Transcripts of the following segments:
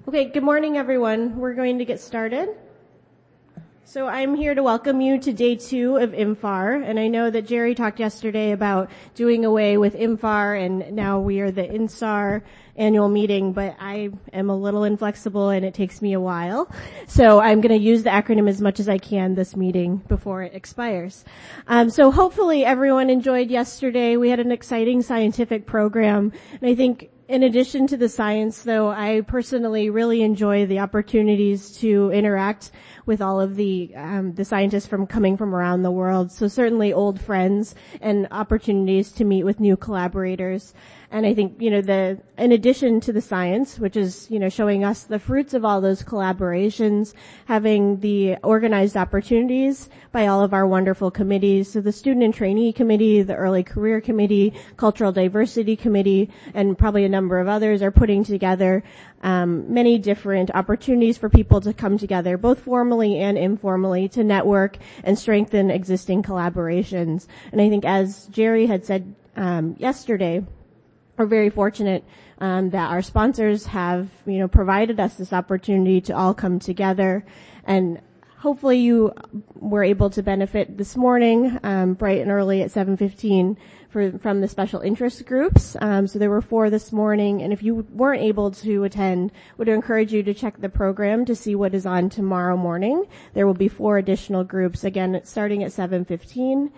Okay, good morning, everyone. We're going to get started. So I'm here to welcome you to day 2 of IMFAR, and I know that Jerry talked yesterday about doing away with IMFAR, and now we are the INSAR annual meeting, but I am a little inflexible and it takes me a while. So I'm going to use the acronym as much as I can this meeting before it expires. So hopefully everyone enjoyed yesterday. We had an exciting scientific program, and I think in addition to the science, though, I personally really enjoy the opportunities to interact with all of the scientists coming from around the world. So certainly old friends and opportunities to meet with new collaborators. And I think, in addition to the science, which is, showing us the fruits of all those collaborations, having the organized opportunities by all of our wonderful committees. So the Student and Trainee Committee, the Early Career Committee, Cultural Diversity Committee, and probably a number of others are putting together many different opportunities for people to come together, both formally and informally, to network and strengthen existing collaborations. And I think, as Jerry had said yesterday, we're very fortunate that our sponsors have, provided us this opportunity to all come together, and hopefully you were able to benefit this morning, bright and early at 7:15 from the special interest groups. So there were 4 this morning, and if you weren't able to attend, would encourage you to check the program to see what is on tomorrow morning. There will be 4 additional groups, again, starting at 7:15.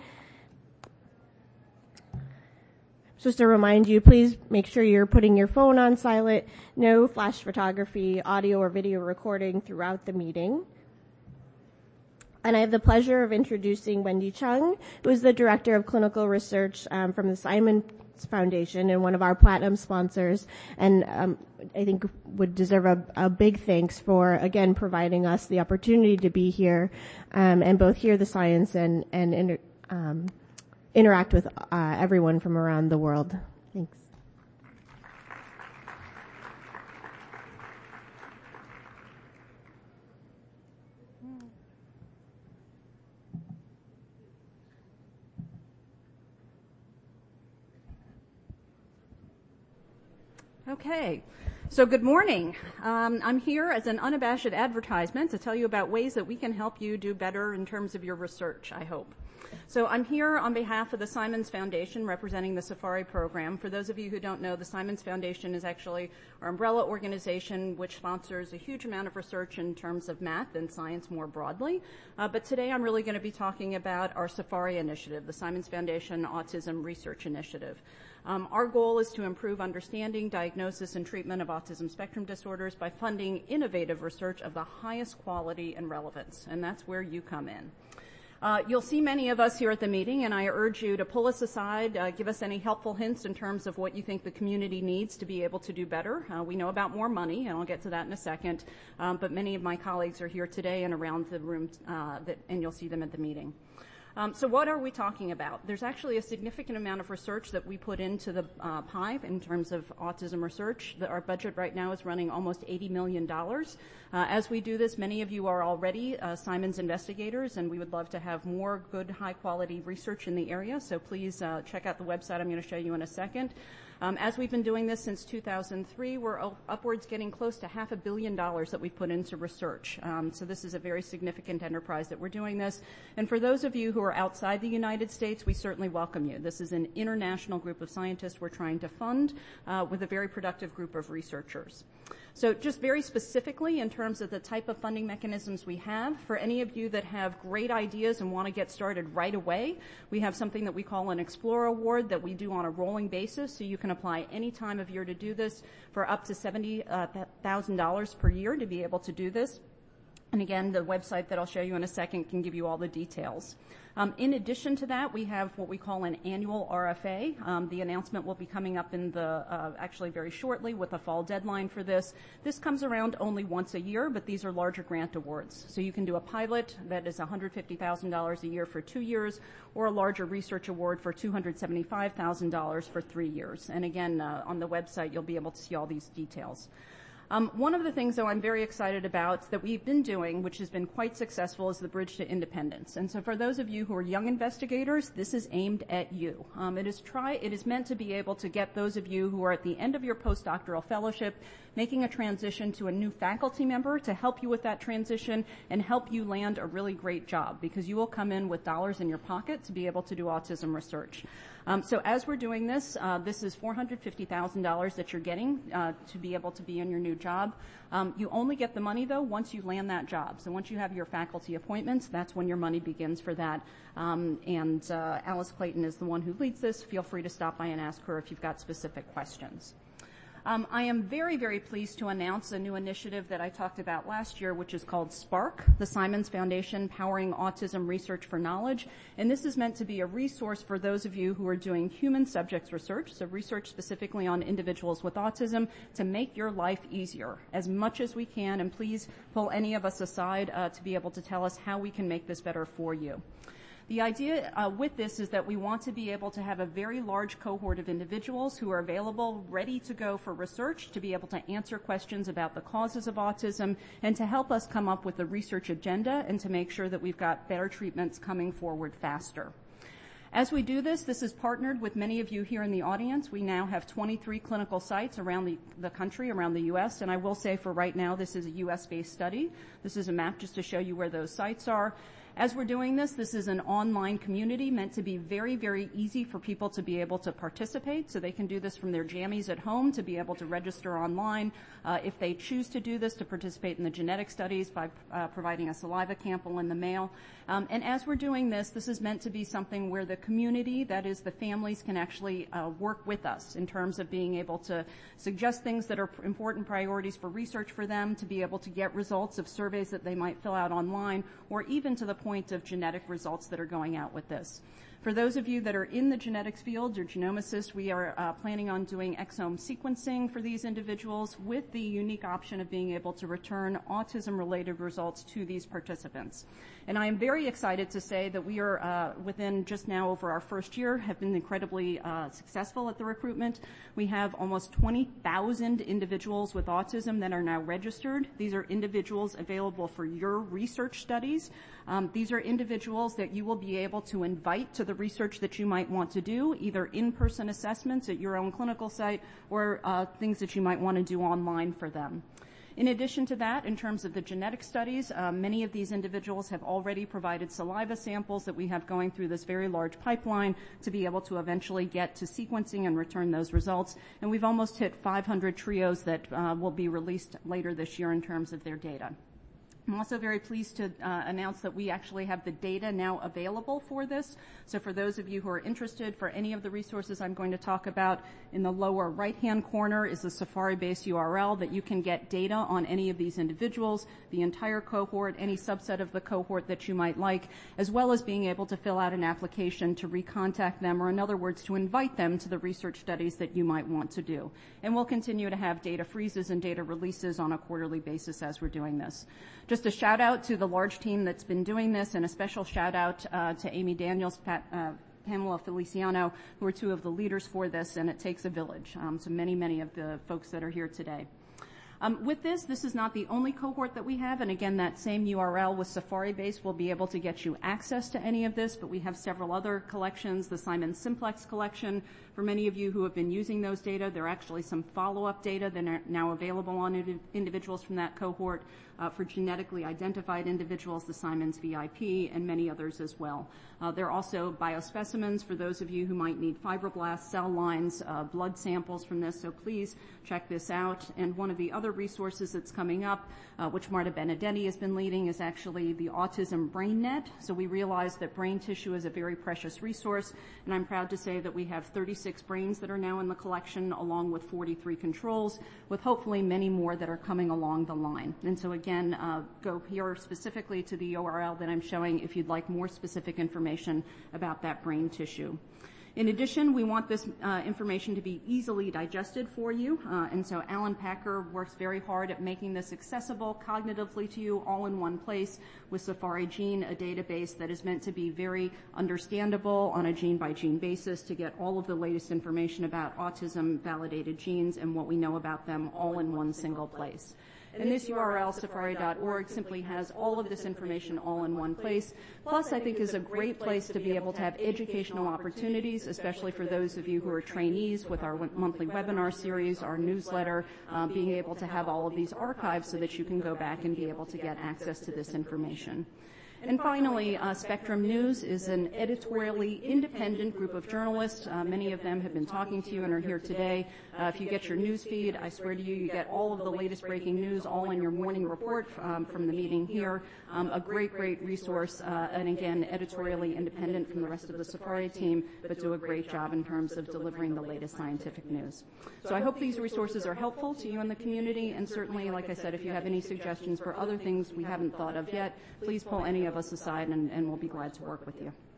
Just to remind you, please make sure you're putting your phone on silent, no flash photography, audio or video recording throughout the meeting. And I have the pleasure of introducing Wendy Chung, who is the Director of Clinical Research from the Simons Foundation and one of our platinum sponsors, and I think would deserve a big thanks for, again, providing us the opportunity to be here and both hear the science and interact with everyone from around the world. Thanks. Okay, so good morning. I'm here as an unabashed advertisement to tell you about ways that we can help you do better in terms of your research, I hope. So I'm here on behalf of the Simons Foundation representing the Safari program. For those of you who don't know, the Simons Foundation is actually our umbrella organization which sponsors a huge amount of research in terms of math and science more broadly. But today I'm really going to be talking about our Safari initiative, the Simons Foundation Autism Research Initiative. Our goal is to improve understanding, diagnosis, and treatment of autism spectrum disorders by funding innovative research of the highest quality and relevance, and that's where you come in. You'll see many of us here at the meeting, and I urge you to pull us aside, give us any helpful hints in terms of what you think the community needs to be able to do better. We know about more money, and I'll get to that in a second, but many of my colleagues are here today and around the room, and you'll see them at the meeting. So what are we talking about? There's actually a significant amount of research that we put into the pie in terms of autism research. Our budget right now is running almost $80 million. As we do this, many of you are already Simons investigators, and we would love to have more good, high-quality research in the area. So please check out the website I'm going to show you in a second. As we've been doing this since 2003, we're upwards getting close to $500 million that we've put into research. So this is a very significant enterprise that we're doing this. And for those of you who are outside the United States, we certainly welcome you. This is an international group of scientists we're trying to fund with a very productive group of researchers. So just very specifically in terms of the type of funding mechanisms we have, for any of you that have great ideas and want to get started right away, we have something that we call an Explorer Award that we do on a rolling basis, so you can apply any time of year to do this for up to $70,000 per year to be able to do this. And again, the website that I'll show you in a second can give you all the details. In addition to that, we have what we call an annual RFA. The announcement will be coming up in actually very shortly with a fall deadline for this. This comes around only once a year, but these are larger grant awards. So you can do a pilot that is $150,000 a year for 2 years, or a larger research award for $275,000 for 3 years. And again, on the website, you'll be able to see all these details. One of the things, though, I'm very excited about that we've been doing, which has been quite successful, is the Bridge to Independence. And so for those of you who are young investigators, this is aimed at you. It is meant to be able to get those of you who are at the end of your postdoctoral fellowship making a transition to a new faculty member to help you with that transition and help you land a really great job, because you will come in with dollars in your pocket to be able to do autism research. So as we're doing this, this is $450,000 that you're getting to be able to be in your new job. You only get the money, though, once you land that job. So once you have your faculty appointments, that's when your money begins for that. Alice Clayton is the one who leads this. Feel free to stop by and ask her if you've got specific questions. I am very, very pleased to announce a new initiative that I talked about last year, which is called SPARK, the Simons Foundation Powering Autism Research for Knowledge. And this is meant to be a resource for those of you who are doing human subjects research, so research specifically on individuals with autism, to make your life easier as much as we can. And please pull any of us aside to be able to tell us how we can make this better for you. The idea with this is that we want to be able to have a very large cohort of individuals who are available, ready to go for research, to be able to answer questions about the causes of autism, and to help us come up with a research agenda and to make sure that we've got better treatments coming forward faster. As we do this, this is partnered with many of you here in the audience. We now have 23 clinical sites around the country, around the U.S., and I will say for right now this is a U.S.-based study. This is a map just to show you where those sites are. As we're doing this, this is an online community meant to be very, very easy for people to be able to participate, so they can do this from their jammies at home, to be able to register online. If they choose to do this, to participate in the genetic studies by providing a saliva sample in the mail. And as we're doing this, this is meant to be something where the community, that is the families, can actually work with us in terms of being able to suggest things that are important priorities for research for them, to be able to get results of surveys that they might fill out online, or even to the point of genetic results that are going out with this. For those of you that are in the genetics field, or genomicists, we are planning on doing exome sequencing for these individuals with the unique option of being able to return autism-related results to these participants. And I am very excited to say that we are, within just now over our first year, have been incredibly successful at the recruitment. We have almost 20,000 individuals with autism that are now registered. These are individuals available for your research studies. These are individuals that you will be able to invite to the research that you might want to do, either in-person assessments at your own clinical site or things that you might want to do online for them. In addition to that, in terms of the genetic studies, many of these individuals have already provided saliva samples that we have going through this very large pipeline to be able to eventually get to sequencing and return those results. And we've almost hit 500 trios that will be released later this year in terms of their data. I'm also very pleased to announce that we actually have the data now available for this. So for those of you who are interested, for any of the resources I'm going to talk about, in the lower right-hand corner is the Safari-based URL that you can get data on any of these individuals, the entire cohort, any subset of the cohort that you might like, as well as being able to fill out an application to recontact them, or in other words, to invite them to the research studies that you might want to do. And we'll continue to have data freezes and data releases on a quarterly basis as we're doing this. Just a shout out to the large team that's been doing this, and a special shout out to Amy Daniels, Pamela Feliciano, who are two of the leaders for this, and it takes a village. So many of the folks that are here today. With this is not the only cohort that we have, and again, that same URL with Safari-based will be able to get you access to any of this, but we have several other collections, the Simon Simplex collection. For many of you who have been using those data, there are actually some follow-up data that are now available on individuals from that cohort. For genetically identified individuals, the Simons VIP, and many others as well. There are also biospecimens for those of you who might need fibroblasts, cell lines, blood samples from this, so please check this out. And one of the other resources that's coming up, which Marta Benedetti has been leading, is actually the Autism BrainNet. So we realize that brain tissue is a very precious resource, and I'm proud to say that we have 36 brains that are now in the collection, along with 43 controls, with hopefully many more that are coming along the line. And so again, go here specifically to the URL that I'm showing if you'd like more specific information about that brain tissue. In addition, we want this information to be easily digested for you, and so Alan Packer works very hard at making this accessible cognitively to you all in one place with Safari Gene, a database that is meant to be very understandable on a gene-by-gene basis to get all of the latest information about autism-validated genes and what we know about them all in one single place. And this URL, safari.org, simply has all of this information all in one place. Plus, I think is a great place to be able to have educational opportunities, especially for those of you who are trainees with our monthly webinar series, our newsletter, being able to have all of these archives so that you can go back and be able to get access to this information. And finally, Spectrum News is an editorially independent group of journalists. Many of them have been talking to you and are here today. If you get your news feed, I swear to you, you get all of the latest breaking news all in your morning report from the meeting here. A great, great resource, and again, editorially independent from the rest of the Safari team, but do a great job in terms of delivering the latest scientific news. So I hope these resources are helpful to you in the community, and certainly, like I said, if you have any suggestions for other things we haven't thought of yet, please pull any of us aside and we'll be glad to work with you.